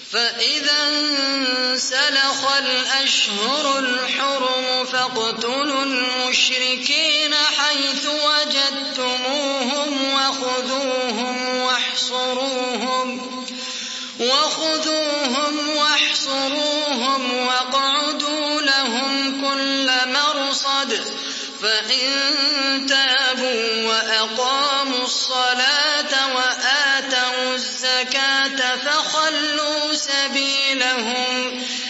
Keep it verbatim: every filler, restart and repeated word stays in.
فإذا انسلخ الأشهر الحرم فاقتلوا المشركين حيث وجدتموهم وخذوهم واحصروهم, وخذوهم واحصروهم واقعدوا لهم كل مرصد فإن تابوا وأقاموا الصلاة وآتوا الزكاة فخلوا سبيلهم